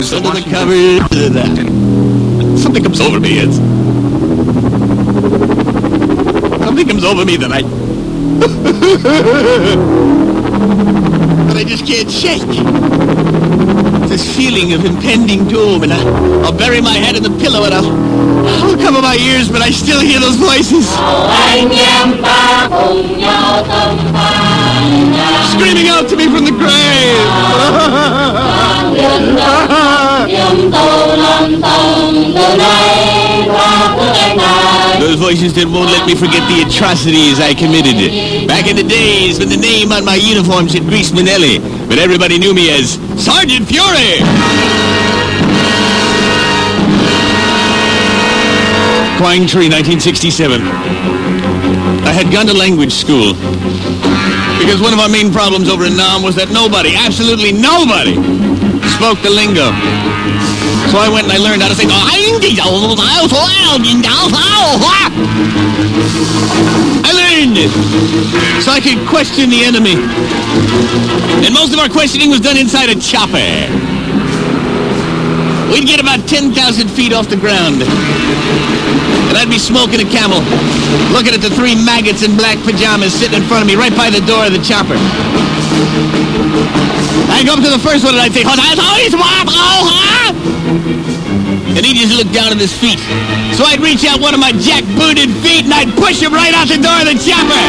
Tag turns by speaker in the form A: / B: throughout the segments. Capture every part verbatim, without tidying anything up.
A: Under the covers. Something comes over me. It's something comes over me that I that I just can't shake. This feeling of impending doom, and I, I'll bury my head in the pillow and I'll, I'll cover my ears, but I still hear those voices screaming out to me from the grave. Those voices that won't let me forget the atrocities I committed. Back in the days when the name on my uniform said Grease Manelli, but everybody knew me as Sergeant Fury. Quang Tree, nineteen sixty-seven. I had gone to language school because one of our main problems over in Nam was that nobody, absolutely nobody, spoke the lingo. So I went and I learned how to say, I learned it so I could question the enemy. And most of our questioning was done inside a chopper. We'd get about ten thousand feet off the ground, and I'd be smoking a Camel, looking at the three maggots in black pajamas sitting in front of me right by the door of the chopper. I'd go up to the first one and I'd say, and he'd just look down at his feet. So I'd reach out one of my jack-booted feet and I'd push him right out the door of the chopper.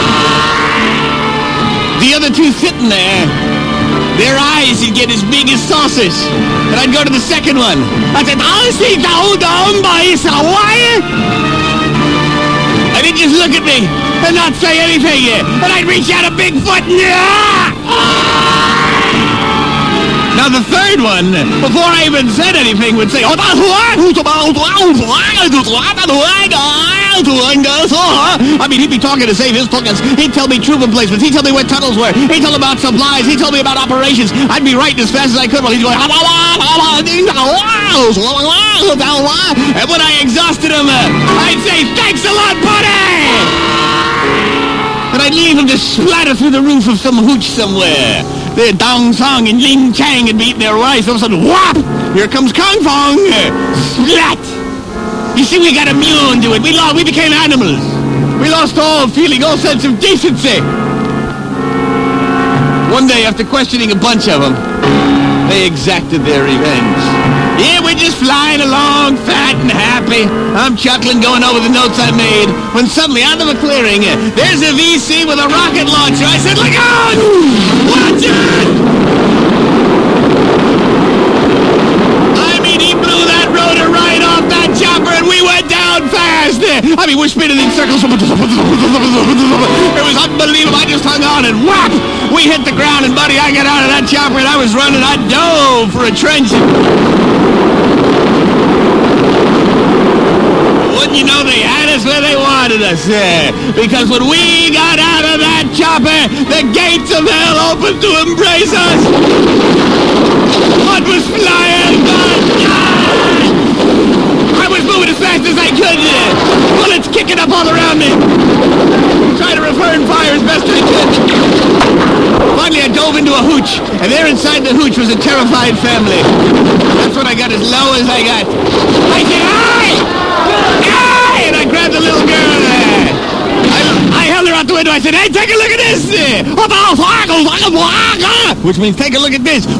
A: The other two sitting there, their eyes would get as big as saucers. And I'd go to the second one. I'd say, and he'd just look at me and not say anything. And I'd reach out a big foot. Now the third one, before I even said anything, would say, I mean, he'd be talking to save his pockets. He'd tell me troop emplacements. He'd tell me where tunnels were. He'd tell me about supplies. He'd tell me about operations. I'd be writing as fast as I could while he'd go, and when I exhausted him, I'd say, thanks a lot, buddy! And I'd leave him to splatter through the roof of some hooch somewhere. The Dong Song and Ling Chang had beaten their rice. All of a sudden, whop! Here comes Kong Fong! Splat! You see, we got immune to it. We lost, we became animals. We lost all feeling, all sense of decency. One day, after questioning a bunch of them, they exacted their revenge. Yeah, we're just flying along, fat and happy. I'm chuckling, going over the notes I made, when suddenly, out of a clearing, there's a V C with a rocket launcher. I said, look out! Watch it! I mean, he blew that rotor right off that chopper, and we went down fast. I mean, we're spinning in circles. It was unbelievable. I just hung on, and whap! We hit the ground, and buddy, I got out of that chopper, and I was running. I dove for a trench. Wouldn't you know, they had us where they wanted us, uh, because when we got out of that chopper, the gates of hell opened to embrace us. What was flying? I was moving as fast as I could, uh, bullets kicking up all around me. Trying to return fire as best I could. Finally, I dove into a hooch, and there inside the hooch was a terrified family. That's when I got as low as I got. I said, "Aye! Aye!" And I grabbed the little girl. I, I held her out the window. I said, "Hey, take a look at this!" Which means, take a look at this.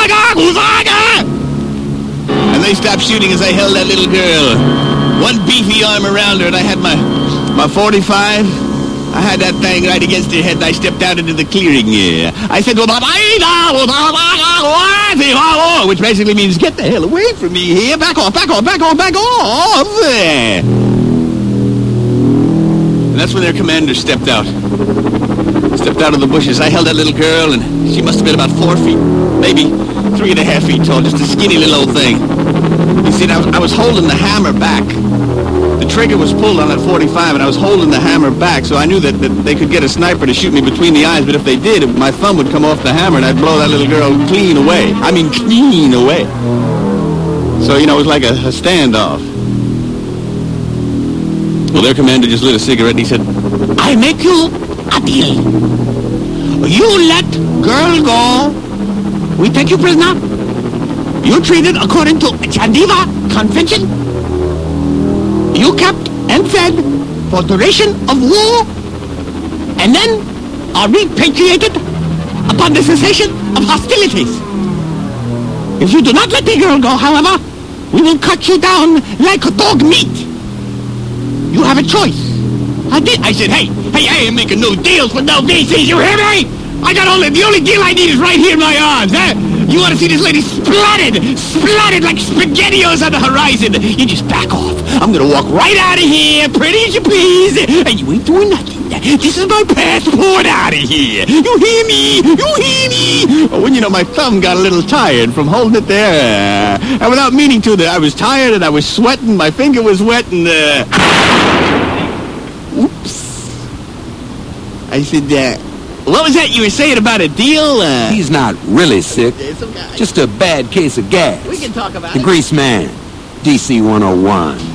A: And they stopped shooting as I held that little girl. One beefy arm around her, and I had my, my forty-five. I had that thing right against her head, and I stepped out into the clearing here. I said, which basically means, get the hell away from me here. Back off, back off, back off, back off. And that's when their commander stepped out. Stepped out of the bushes. I held that little girl, and she must have been about four feet, maybe three and a half feet tall, just a skinny little old thing. You see, I was, I was holding the hammer back. The trigger was pulled on that forty-five, and I was holding the hammer back, so I knew that, that they could get a sniper to shoot me between the eyes, but if they did, my thumb would come off the hammer, and I'd blow that little girl clean away. I mean, clean away. So, you know, it was like a, a standoff. Well, their commander just lit a cigarette, and he said, "I make you a deal. You let girl go. We take you prisoner. You treated according to Geneva Convention. You kept and fed for duration of war, and then are repatriated upon the cessation of hostilities. If you do not let the girl go, however, we will cut you down like dog meat. You have a choice. I did. I said, hey, hey, I ain't making no deals with no V Cs, you hear me? I got only, the only deal I need is right here in my arms, huh? You want to see this lady splatted, splatted like SpaghettiOs on the horizon? You just back off. I'm going to walk right out of here, pretty as you please, and you ain't doing nothing. This is my passport out of here. You hear me? You hear me? Oh, when you know, my thumb got a little tired from holding it there. And without meaning to, I was tired and I was sweating. My finger was wet and, uh... Oops. I said, uh... what was that you were saying about a deal? Uh...
B: He's not really sick. Just a bad case of gas.
A: We can talk about
B: the
A: it.
B: Grease Man, D C one oh one.